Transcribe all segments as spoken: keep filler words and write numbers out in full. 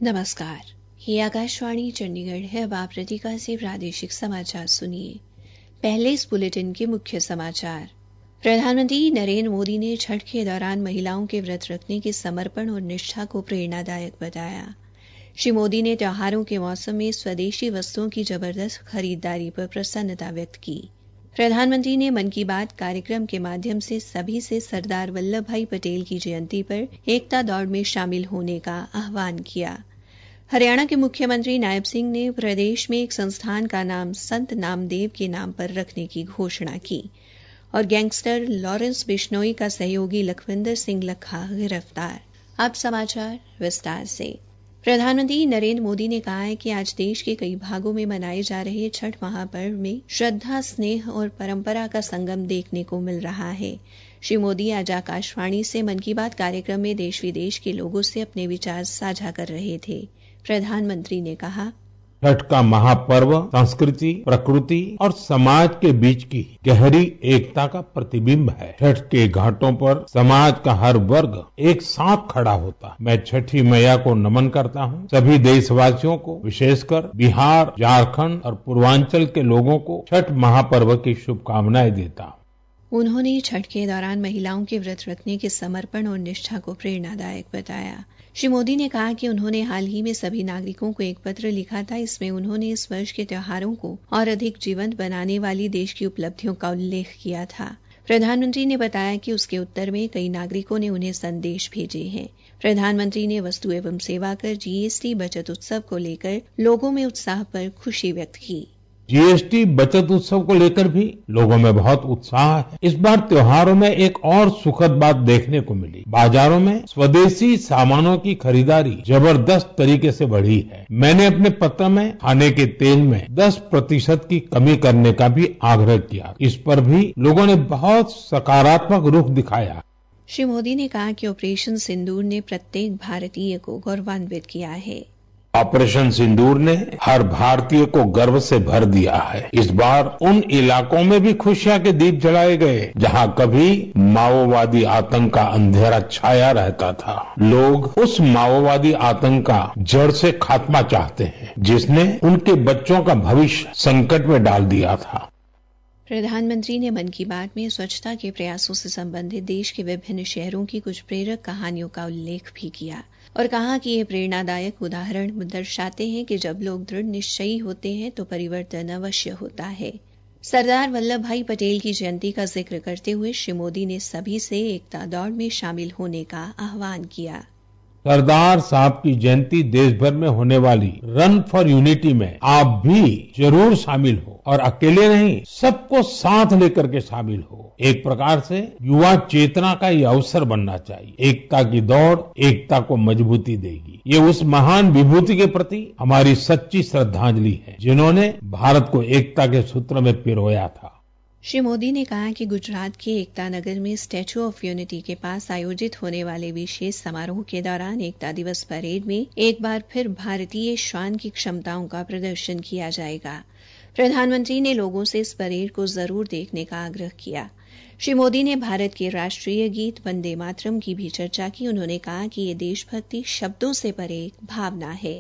नमस्कार, ये आकाशवाणी चंडीगढ़ है। अब आप रतिका से प्रादेशिक समाचार सुनिए। पहले इस बुलेटिन के मुख्य समाचार। प्रधानमंत्री नरेंद्र मोदी ने छठ के दौरान महिलाओं के व्रत रखने के समर्पण और निष्ठा को प्रेरणादायक बताया। श्री मोदी ने त्योहारों के मौसम में स्वदेशी वस्तुओं की जबरदस्त खरीदारी पर प्रसन्नता व्यक्त की। प्रधानमंत्री ने मन की बात कार्यक्रम के माध्यम से सभी से सरदार वल्लभ भाई पटेल की जयंती पर एकता दौड़ में शामिल होने का आह्वान किया। हरियाणा के मुख्यमंत्री नायब सिंह ने प्रदेश में एक संस्थान का नाम संत नामदेव के नाम पर रखने की घोषणा की और गैंगस्टर लॉरेंस बिश्नोई का सहयोगी लखविंदर सिंह लखा गिरफ्तार। अब समाचार विस्तार से। प्रधानमंत्री नरेंद्र मोदी ने कहा है कि आज देश के कई भागों में मनाए जा रहे छठ महापर्व में श्रद्धा, स्नेह और परंपरा का संगम देखने को मिल रहा है। श्री मोदी आज आकाशवाणी से मन की बात कार्यक्रम में देश विदेश के लोगों से अपने विचार साझा कर रहे थे। प्रधानमंत्री ने कहा, छठ का महापर्व संस्कृति, प्रकृति और समाज के बीच की गहरी एकता का प्रतिबिंब है। छठ के घाटों पर समाज का हर वर्ग एक साथ खड़ा होता है। मैं छठी मैया को नमन करता हूँ। सभी देशवासियों को, विशेषकर बिहार, झारखंड और पूर्वांचल के लोगों को छठ महापर्व की शुभकामनाएं देता हूँ। उन्होंने छठ के दौरान महिलाओं के व्रत रखने के समर्पण और निष्ठा को प्रेरणादायक बताया। श्री मोदी ने कहा कि उन्होंने हाल ही में सभी नागरिकों को एक पत्र लिखा था। इसमें उन्होंने इस वर्ष के त्योहारों को और अधिक जीवंत बनाने वाली देश की उपलब्धियों का उल्लेख किया था। प्रधानमंत्री ने बताया कि उसके उत्तर में कई नागरिकों ने उन्हें संदेश भेजे हैं। प्रधानमंत्री ने वस्तु एवं सेवा कर जीएसटी बचत उत्सव को लेकर लोगों में उत्साह पर खुशी व्यक्त की। जीएसटी बचत उत्सव को लेकर भी लोगों में बहुत उत्साह है। इस बार त्योहारों में एक और सुखद बात देखने को मिली। बाजारों में स्वदेशी सामानों की खरीदारी जबरदस्त तरीके से बढ़ी है। मैंने अपने पत्र में खाने के तेल में दस प्रतिशत की कमी करने का भी आग्रह किया। इस पर भी लोगों ने बहुत सकारात्मक रुख दिखाया। श्री मोदी ने कहा कि ऑपरेशन सिंदूर ने प्रत्येक भारतीय को गौरवान्वित किया है। ऑपरेशन सिंदूर ने हर भारतीय को गर्व से भर दिया है। इस बार उन इलाकों में भी खुशियां के दीप जलाए गए जहां कभी माओवादी आतंक का अंधेरा छाया रहता था। लोग उस माओवादी आतंक का जड़ से खात्मा चाहते हैं जिसने उनके बच्चों का भविष्य संकट में डाल दिया था। प्रधानमंत्री ने मन की बात में स्वच्छता के प्रयासों से संबंधित देश के विभिन्न शहरों की कुछ प्रेरक कहानियों का उल्लेख भी किया और कहा कि ये प्रेरणादायक उदाहरण दर्शाते हैं कि जब लोग दृढ़ निश्चयी होते हैं तो परिवर्तन अवश्य होता है। सरदार वल्लभ भाई पटेल की जयंती का जिक्र करते हुए श्री मोदी ने सभी से एकता दौड़ में शामिल होने का आह्वान किया। सरदार साहब की जयंती देश भर में होने वाली रन फॉर यूनिटी में आप भी जरूर शामिल हो और अकेले नहीं, सबको साथ लेकर के शामिल हो। एक प्रकार से युवा चेतना का ये अवसर बनना चाहिए। एकता की दौड़ एकता को मजबूती देगी। ये उस महान विभूति के प्रति हमारी सच्ची श्रद्धांजलि है जिन्होंने भारत को एकता के सूत्र में पिरोया था। श्री मोदी ने कहा कि गुजरात के एकता नगर में स्टैच्यू ऑफ यूनिटी के पास आयोजित होने वाले विशेष समारोह के दौरान एकता दिवस परेड में एक बार फिर भारतीय श्वान की क्षमताओं का प्रदर्शन किया जाएगा। प्रधानमंत्री ने लोगों से इस परेड को जरूर देखने का आग्रह किया। श्री मोदी ने भारत के राष्ट्रीय गीत वंदे मातरम की भी चर्चा की। उन्होंने कहा कि ये देशभक्ति शब्दों से परे एक भावना है।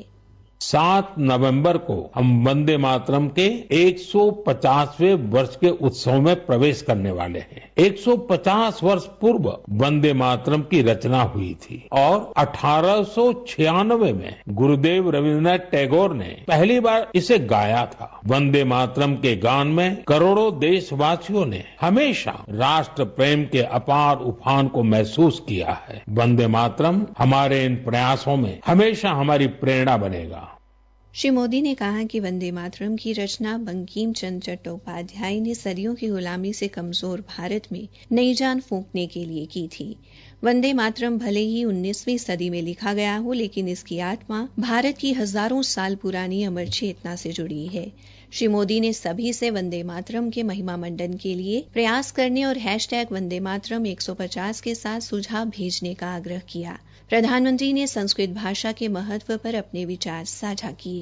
सात नवंबर को हम वंदे मातरम के एक सौ पचासवें वर्ष के उत्सव में प्रवेश करने वाले हैं। एक सौ पचास वर्ष पूर्व वंदे मातरम की रचना हुई थी और अठारह सौ छियानवे में गुरुदेव रविन्द्रनाथ टैगोर ने पहली बार इसे गाया था। वंदे मातरम के गान में करोड़ों देशवासियों ने हमेशा राष्ट्र प्रेम के अपार उफान को महसूस किया है। वंदे मातरम हमारे इन प्रयासों में हमेशा हमारी प्रेरणा बनेगा। श्री मोदी ने कहा कि वंदे मातरम की रचना बंकिम चंद्र चट्टोपाध्याय ने सदियों की गुलामी से कमजोर भारत में नई जान फूंकने के लिए की थी। वंदे मातरम भले ही उन्नीसवीं सदी में लिखा गया हो, लेकिन इसकी आत्मा भारत की हजारों साल पुरानी अमर चेतना से जुड़ी है। श्री मोदी ने सभी से वंदे मातरम के महिमा मंडन के लिए प्रयास करने और हैशटैग वंदे मातरम एक सौ पचास के साथ सुझाव भेजने का आग्रह किया। प्रधानमंत्री ने संस्कृत भाषा के महत्व पर अपने विचार साझा किए।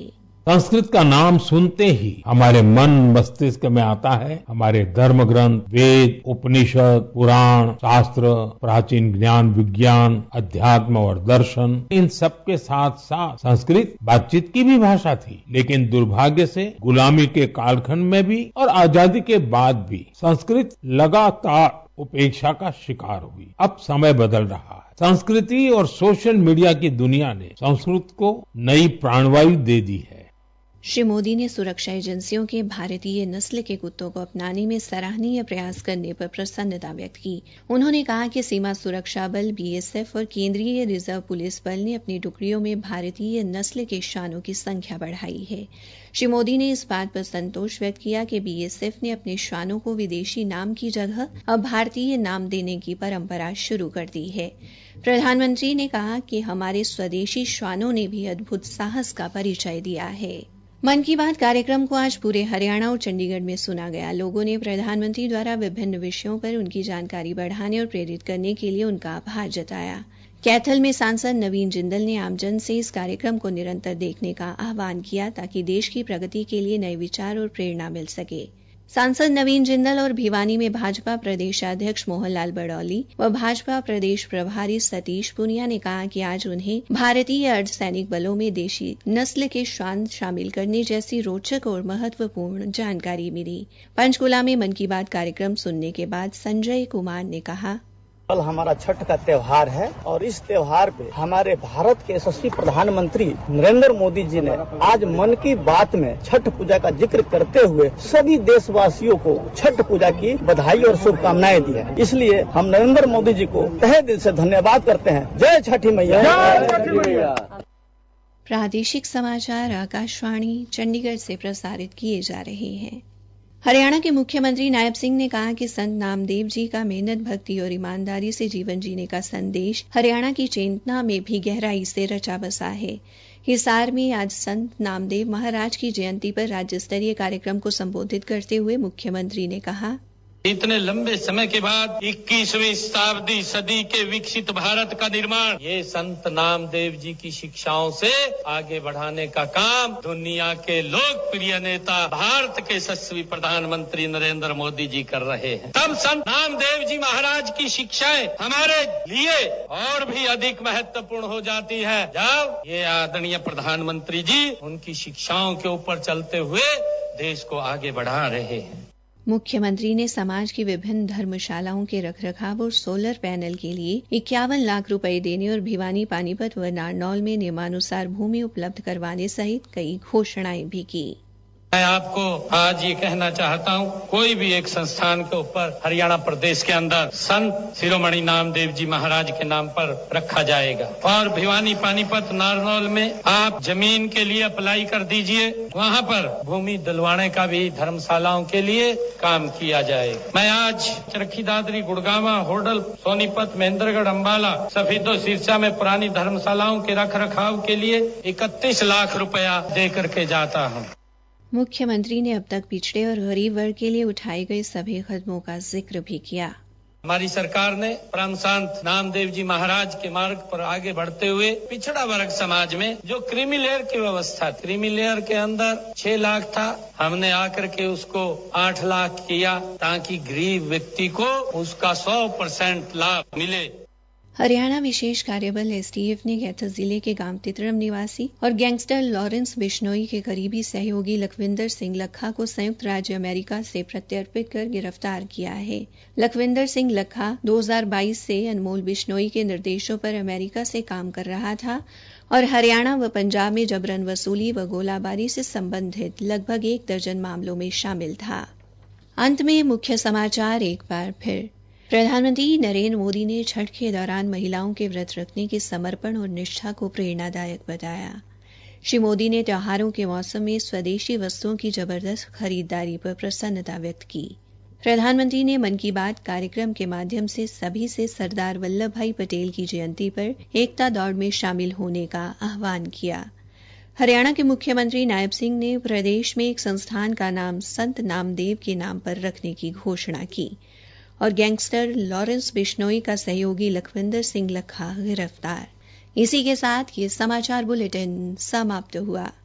संस्कृत का नाम सुनते ही हमारे मन मस्तिष्क में आता है हमारे धर्म ग्रंथ, वेद, उपनिषद, पुराण, शास्त्र, प्राचीन ज्ञान विज्ञान, अध्यात्म और दर्शन। इन सबके साथ साथ संस्कृत बातचीत की भी भाषा थी, लेकिन दुर्भाग्य से गुलामी के कालखंड में भी और आजादी के बाद भी संस्कृत लगातार उपेक्षा का शिकार हुई। अब समय बदल रहा है। संस्कृति और सोशल मीडिया की दुनिया ने संस्कृत को नई प्राणवायु दे दी है। श्री मोदी ने सुरक्षा एजेंसियों के भारतीय नस्ल के कुत्तों को अपनाने में सराहनीय प्रयास करने पर प्रसन्नता व्यक्त की। उन्होंने कहा कि सीमा सुरक्षा बल बीएसएफ और केंद्रीय रिजर्व पुलिस बल ने अपनी टुकड़ियों में भारतीय नस्ल के श्वानों की संख्या बढ़ाई है। श्री मोदी ने इस बात पर संतोष व्यक्त किया कि बीएसएफ ने अपने श्वानों को विदेशी नाम की जगह अब भारतीय नाम देने की परंपरा शुरू कर दी है। प्रधानमंत्री ने कहा कि हमारे स्वदेशी श्वानों ने भी अद्भुत साहस का परिचय दिया है। मन की बात कार्यक्रम को आज पूरे हरियाणा और चंडीगढ़ में सुना गया। लोगों ने प्रधानमंत्री द्वारा विभिन्न विषयों पर उनकी जानकारी बढ़ाने और प्रेरित करने के लिए उनका आभार जताया। कैथल में सांसद नवीन जिंदल ने आमजन से इस कार्यक्रम को निरंतर देखने का आह्वान किया ताकि देश की प्रगति के लिए नए विचार और प्रेरणा मिल सके। सांसद नवीन जिंदल और भिवानी में भाजपा प्रदेशाध्यक्ष मोहनलाल बड़ौली व भाजपा प्रदेश प्रभारी सतीश पुनिया ने कहा कि आज उन्हें भारतीय अर्धसैनिक बलों में देशी नस्ल के श्वान शामिल करने जैसी रोचक और महत्वपूर्ण जानकारी मिली। पंचकुला में मन की बात कार्यक्रम सुनने के बाद संजय कुमार ने कहा, कल हमारा छठ का त्योहार है और इस त्योहार पे हमारे भारत के यशस्वी प्रधानमंत्री नरेंद्र मोदी जी ने आज मन की बात में छठ पूजा का जिक्र करते हुए सभी देशवासियों को छठ पूजा की बधाई और शुभकामनाएं दी है। इसलिए हम नरेंद्र मोदी जी को तहे दिल से धन्यवाद करते हैं। जय छठी मैया। प्रादेशिक समाचार आकाशवाणी चंडीगढ़ से प्रसारित किए जा रहे हैं। हरियाणा के मुख्यमंत्री नायब सिंह ने कहा कि संत नामदेव जी का मेहनत, भक्ति और ईमानदारी से जीवन जीने का संदेश हरियाणा की चेतना में भी गहराई से रचा बसा है। हिसार में आज संत नामदेव महाराज की जयंती पर राज्य स्तरीय कार्यक्रम को संबोधित करते हुए मुख्यमंत्री ने कहा, इतने लंबे समय के बाद इक्कीसवीं शताब्दी सदी के विकसित भारत का निर्माण ये संत नामदेव जी की शिक्षाओं से आगे बढ़ाने का काम दुनिया के लोकप्रिय नेता भारत के यशस्वी प्रधानमंत्री नरेंद्र मोदी जी कर रहे हैं। तब संत नामदेव जी महाराज की शिक्षाएं हमारे लिए और भी अधिक महत्वपूर्ण हो जाती है जब ये आदरणीय प्रधानमंत्री जी उनकी शिक्षाओं के ऊपर चलते हुए देश को आगे बढ़ा रहे हैं। मुख्यमंत्री ने समाज की विभिन्न धर्मशालाओं के रखरखाव और सोलर पैनल के लिए इक्यावन लाख रुपए देने और भिवानी, पानीपत व नारनौल में नियमानुसार भूमि उपलब्ध करवाने सहित कई घोषणाएं भी की। मैं आपको आज ये कहना चाहता हूँ, कोई भी एक संस्थान के ऊपर हरियाणा प्रदेश के अंदर संत शिरोमणि नामदेव जी महाराज के नाम पर रखा जाएगा और भिवानी, पानीपत, नारनौल में आप जमीन के लिए अप्लाई कर दीजिए। वहाँ पर भूमि दिलवाने का भी धर्मशालाओं के लिए काम किया जाएगा। मैं आज चरखी दादरी, गुड़गामा, होडल, सोनीपत, महेंद्रगढ़, अंबाला, सफीदो, सिरसा में पुरानी धर्मशालाओं के रख रखाव के लिए इकतीस लाख रुपया दे करके जाता हूँ। मुख्यमंत्री ने अब तक पिछड़े और गरीब वर्ग के लिए उठाए गए सभी कदमों का जिक्र भी किया। हमारी सरकार ने परम संत नामदेव जी महाराज के मार्ग पर आगे बढ़ते हुए पिछड़ा वर्ग समाज में जो क्रीमी लेयर की व्यवस्था, क्रीमी लेयर के अंदर छह लाख था, हमने आकर के उसको आठ लाख किया ताकि गरीब व्यक्ति को उसका सौ परसेंट लाभ मिले। हरियाणा विशेष कार्यबल एसटीएफ ने कैथल जिले के गांव तितरम निवासी और गैंगस्टर लॉरेंस बिश्नोई के करीबी सहयोगी लखविंदर सिंह लखा को संयुक्त राज्य अमेरिका से प्रत्यर्पित कर गिरफ्तार किया है। लखविंदर सिंह लखा दो हज़ार बाईस से अनमोल बिश्नोई के निर्देशों पर अमेरिका से काम कर रहा था और हरियाणा व पंजाब में जबरन वसूली व गोलाबारी से संबंधित लगभग एक दर्जन मामलों में शामिल था। अंत में मुख्य समाचार एक बार फिर। प्रधानमंत्री नरेंद्र मोदी ने छठ के दौरान महिलाओं के व्रत रखने के समर्पण और निष्ठा को प्रेरणादायक बताया। श्री मोदी ने त्योहारों के मौसम में स्वदेशी वस्तुओं की जबरदस्त खरीदारी पर प्रसन्नता व्यक्त की। प्रधानमंत्री ने मन की बात कार्यक्रम के माध्यम से सभी से सरदार वल्लभ भाई पटेल की जयंती पर एकता दौड़ में शामिल होने का आह्वान किया। हरियाणा के मुख्यमंत्री नायब सिंह ने प्रदेश में एक संस्थान का नाम संत नामदेव के नाम पर रखने की घोषणा की और गैंगस्टर लॉरेंस बिश्नोई का सहयोगी लखविंदर सिंह लखा गिरफ्तार। इसी के साथ ये समाचार बुलेटिन समाप्त हुआ।